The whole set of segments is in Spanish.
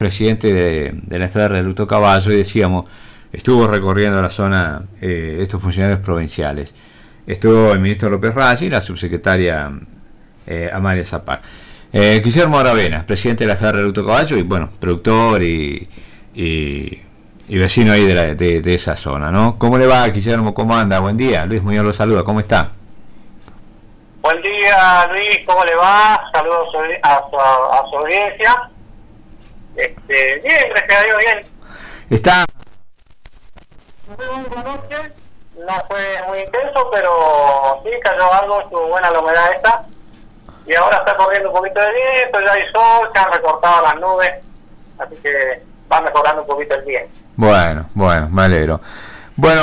presidente de la FR Luto Caballo, y decíamos, estuvo recorriendo la zona estos funcionarios provinciales. Estuvo el ministro López Raggi y la subsecretaria Amalia Zapag. Guillermo Aravena, presidente de la FR Luto Caballo, y bueno, productor y vecino ahí de esa zona, ¿no? ¿Cómo le va, Guillermo? ¿Cómo anda? Buen día. Luis Muñoz lo saluda. ¿Cómo está? Buen día, Luis. ¿Cómo le va? Saludos a su audiencia. Bien, gracias a Dios, bien. Está... Una noche, no fue muy intenso, pero sí cayó algo, estuvo buena la humedad esta. Y ahora está corriendo un poquito de viento, ya hay sol, se han recortado las nubes, así que va mejorando un poquito el día. Bueno, me alegro. Bueno.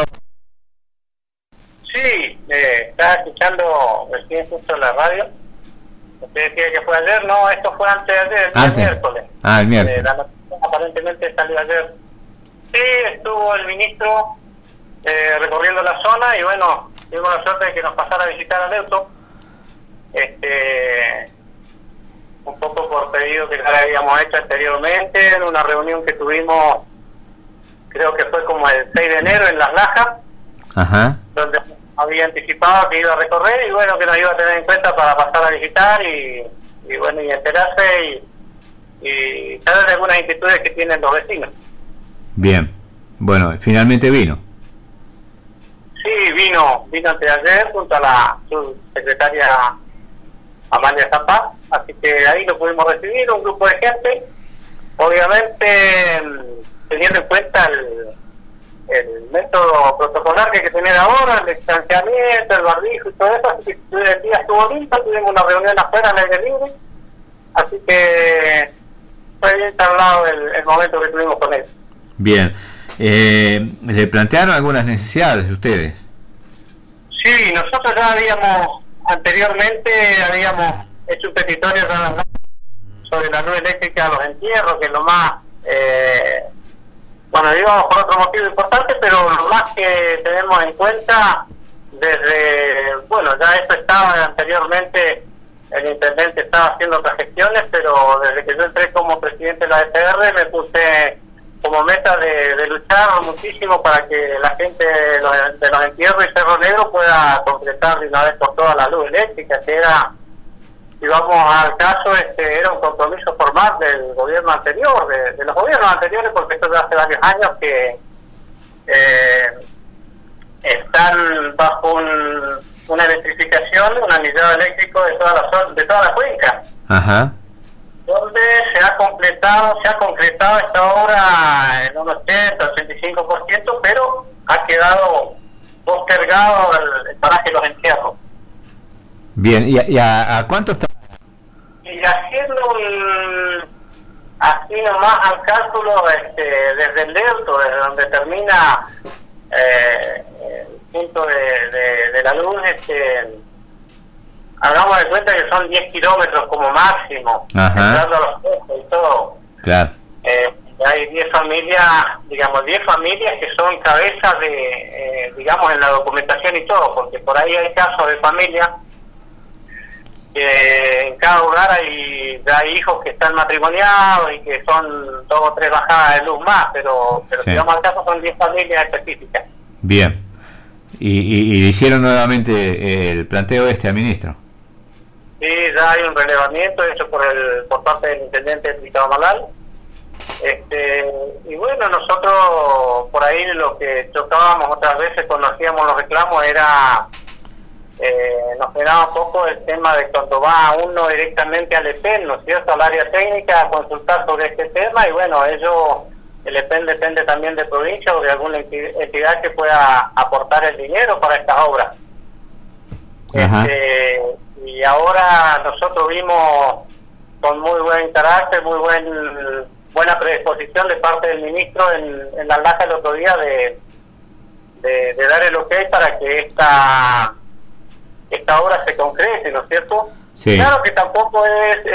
Sí, estaba escuchando recién justo en la radio. Usted decía que fue ayer, no, esto fue antes de ayer, el miércoles. El miércoles. La noticia aparentemente salió ayer. Sí, estuvo el ministro recorriendo la zona y bueno, tuvimos la suerte de que nos pasara a visitar a Leuto. Un poco por pedido que ya le habíamos hecho anteriormente, en una reunión que tuvimos, creo que fue como el 6 de enero en Las Lajas. Ajá. Donde había anticipado que iba a recorrer y bueno, que nos iba a tener en cuenta para pasar a visitar y bueno, y enterarse y saber de algunas inquietudes que tienen los vecinos. Bien, bueno, finalmente vino. Sí, vino antes de ayer junto a la subsecretaria Amalia Zapag, así que ahí lo pudimos recibir, un grupo de gente, obviamente teniendo en cuenta el método protocolar que hay que tener ahora, el distanciamiento, el barbijo y todo eso, así que el día estuvo lindo, tuvimos una reunión afuera al aire libre, así que fue bien charlado el momento que tuvimos con él. Bien, ¿le plantearon algunas necesidades de ustedes? Sí, nosotros ya anteriormente habíamos hecho un petitorio sobre la luz eléctrica a los entierros, que es lo más... Bueno, íbamos por otro motivo importante, pero lo más que tenemos en cuenta ya esto estaba anteriormente, el intendente estaba haciendo otras gestiones, pero desde que yo entré como presidente de la EPR me puse como meta de luchar muchísimo para que la gente de los entierros y Cerro Negro pueda concretar de una vez por todas la luz eléctrica, que era, si vamos al caso, era un compromiso formal del gobierno anterior, de los gobiernos anteriores, porque esto ya hace varios años que están bajo una electrificación, un anillado eléctrico de toda la cuenca. Ajá. Donde se ha concretado esta obra en un 80-85%, pero ha quedado postergado el paraje de los entierros. Bien, ¿y a cuánto está? Y haciendo así nomás al cálculo, desde el Leuto, desde donde termina el punto de la luz, hagamos de cuenta que son 10 kilómetros como máximo, entrando a los puestos y todo. Claro. Hay 10 familias que son cabezas digamos, en la documentación y todo, porque por ahí hay casos de familias que en cada hogar hay hijos que están matrimoniados y que son 2 o 3 bajadas de luz más, pero sí. Si vamos al caso son 10 familias específicas. Bien. ¿Y hicieron nuevamente el planteo al ministro? Sí, ya hay un relevamiento hecho por parte del intendente Ricardo Malal. Y bueno, nosotros por ahí lo que chocábamos otras veces cuando hacíamos los reclamos era, nos quedaba un poco el tema de cuando va uno directamente al EPEN, ¿no es cierto?, al área técnica a consultar sobre este tema, y bueno, el EPEN depende también de provincia o de alguna entidad que pueda aportar el dinero para estas obras. Y ahora nosotros vimos con muy buen carácter, buena predisposición de parte del ministro en la Laja el otro día de dar el ok para que esta obra se concrete, ¿no es cierto? Sí. Claro que tampoco es,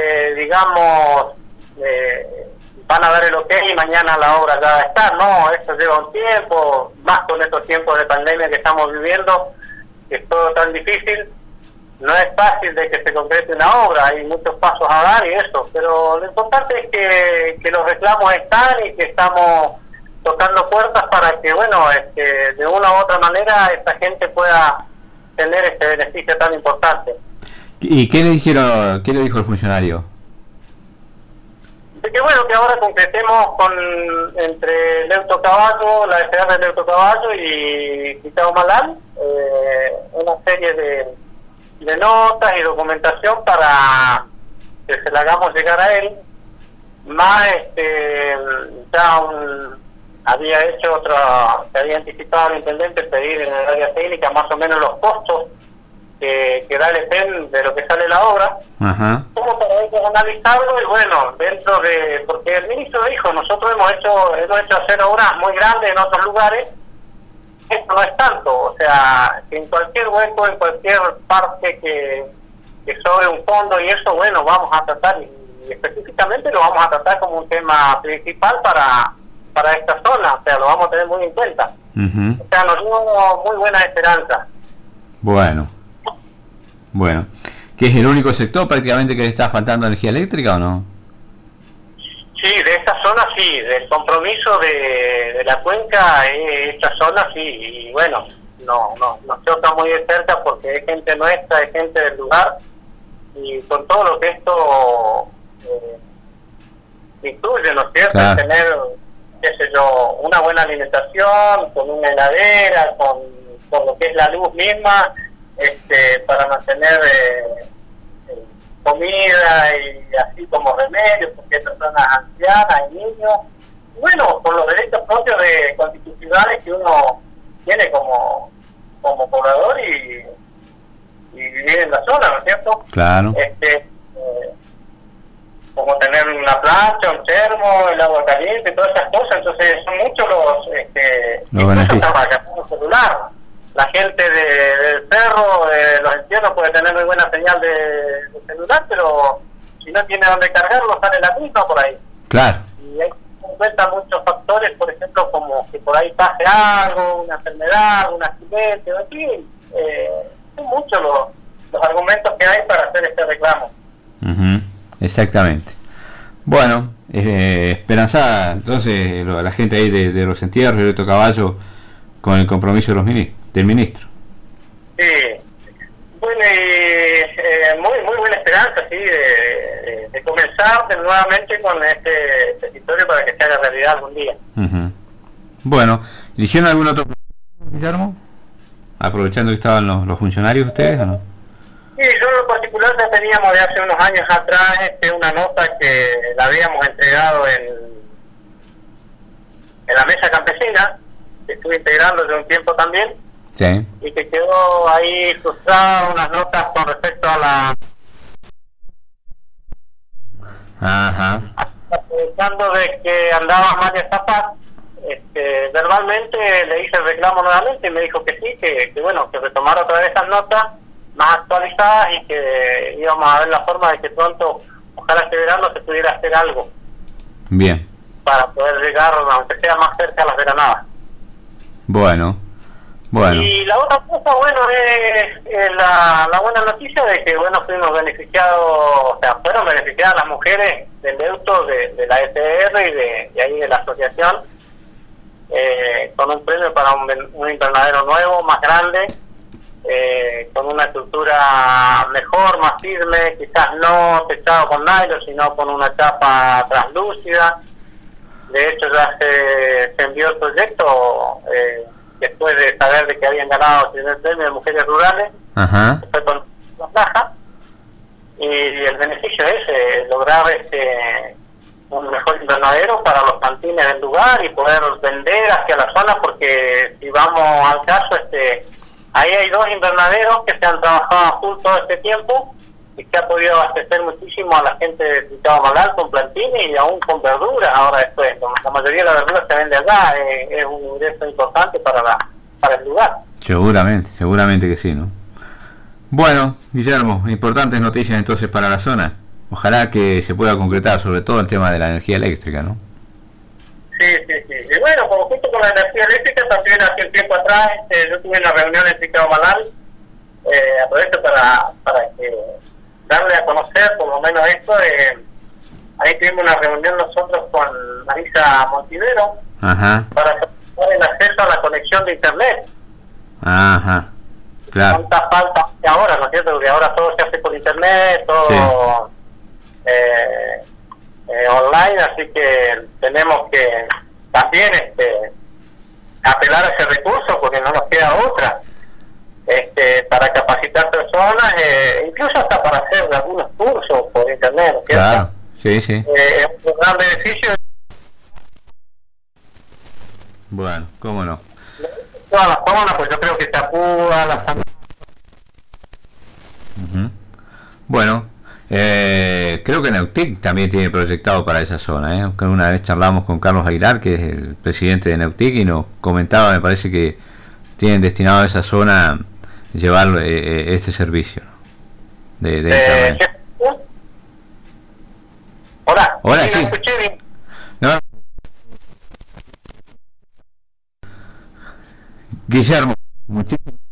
van a dar el ok y mañana la obra ya va a estar, no, esto lleva un tiempo, más con estos tiempos de pandemia que estamos viviendo, que es todo tan difícil. no es fácil de que se concrete una obra, hay muchos pasos a dar y eso, pero lo importante es que los reclamos están y que estamos tocando puertas para que, bueno, de una u otra manera esta gente pueda tener este beneficio tan importante. ¿Y qué le dijo el funcionario? De que bueno, que ahora concretemos entre Leuto Caballo, la SR de Leuto Caballo y Quitao Malal, una serie de notas y documentación para que se la hagamos llegar a él, más había hecho se había anticipado al intendente pedir en el área técnica más o menos los costos que da el EPEN de lo que sale la obra, como para ellos analizarlo y bueno, dentro de, porque el ministro dijo, nosotros hemos hecho hacer obras muy grandes en otros lugares, esto no es tanto, o sea, que en cualquier hueco, en cualquier parte que sobre un fondo y eso, bueno, vamos a tratar, y específicamente lo vamos a tratar como un tema principal para esta zona, o sea, lo vamos a tener muy en cuenta. O sea, nos dio muy buena esperanza. Bueno, ¿que es el único sector prácticamente que le está faltando energía eléctrica o no? Sí, de esta zona sí, del compromiso de la cuenca, esta zona sí, y bueno, nos choca muy de cerca porque es gente nuestra, es gente del lugar, y con todo lo que esto incluye, ¿no es cierto? Claro. Tener, qué sé yo, una buena alimentación, con una heladera, con lo que es la luz misma, para mantener comida y así como remedios, porque hay personas ancianas y niños, y bueno, por los derechos propios constitucionales que uno tiene como poblador y vivir en la zona, ¿no es cierto? Claro. Como tener una plancha, un termo, el agua caliente, todas esas cosas, entonces son muchos los beneficios. El celular. La gente del cerro, de los entierros, puede tener muy buena señal de celular, pero si no tiene donde cargarlo, sale la misma por ahí. Claro. Y hay que tener en cuenta muchos factores, por ejemplo, como que por ahí pase algo, una enfermedad, un accidente, en fin. Son muchos los argumentos que hay para hacer este reclamo. Exactamente. Bueno, esperanzada entonces la gente ahí de los entierros, de Leuto Caballo, con el compromiso de del ministro. Sí, bueno, y muy buena esperanza, sí, de comenzar nuevamente con este territorio para que se haga realidad algún día. Bueno, ¿le hicieron algún otro, Guillermo? Aprovechando que estaban los funcionarios ustedes, ¿o no? Sí, yo en lo particular ya teníamos de hace unos años atrás una nota que la habíamos entregado en la mesa campesina, que estuve integrando de un tiempo también, sí, y que quedó ahí frustrada unas notas con respecto a la... Aprovechando de que andaba María Zapata, verbalmente le hice el reclamo nuevamente y me dijo que sí, que bueno, que retomara otra vez esas notas más actualizadas y que íbamos a ver la forma de que pronto, ojalá este verano, se pudiera hacer algo. Bien. Para poder llegar, aunque sea más cerca a las veranadas. Bueno. Y la otra cosa, bueno, es la buena noticia de que, bueno, fuimos beneficiados, o sea, fueron beneficiadas las mujeres del Leuto, de la SR y de ahí de la asociación, con un premio para un invernadero nuevo, más grande, con una estructura mejor, más firme, quizás no techado con nylon, sino con una chapa translúcida. De hecho, ya se envió el proyecto después de saber de que habían ganado el primer premio de mujeres rurales. Fue con la plaza, y el beneficio es lograr un mejor invernadero para los plantines del lugar y poder vender hacia la zona, porque si vamos al caso, ahí hay 2 invernaderos que se han trabajado a full todo este tiempo y que ha podido abastecer muchísimo a la gente de Quitao Malal con plantines y aún con verduras. Ahora después, la mayoría de la verdura se vende allá, es un ingreso importante para el lugar. Seguramente que sí, ¿no? Bueno, Guillermo, importantes noticias entonces para la zona. Ojalá que se pueda concretar sobre todo el tema de la energía eléctrica, ¿no? Sí. Y bueno, como junto con la energía eléctrica, también hace un tiempo atrás yo tuve una reunión en Quitao Malal aprovecho para darle a conocer por lo menos esto. Ahí tuvimos una reunión nosotros con Marisa Montivero. Ajá. Para facilitar el acceso a la conexión de internet. Ajá, claro. Tanta falta ahora, ¿no es cierto? Porque ahora todo se hace por internet, todo online, así que tenemos que también apelar a ese recurso porque no nos queda otra, para capacitar personas, incluso hasta para hacer algunos cursos por internet, ¿no es cierto? Claro, sí, sí. Es un gran beneficio. Bueno, cómo no. Todas las zonas, pues yo creo que Tacuba, las... Bueno, creo que Neutic también tiene proyectado para esa zona, ¿eh? Una vez charlamos con Carlos Aguilar, que es el presidente de Neutic, y nos comentaba, me parece que tienen destinado a esa zona llevar este servicio, ¿no? de internet. Hola, Hola, sí. escuché bien. No. Guillermo, muchísimas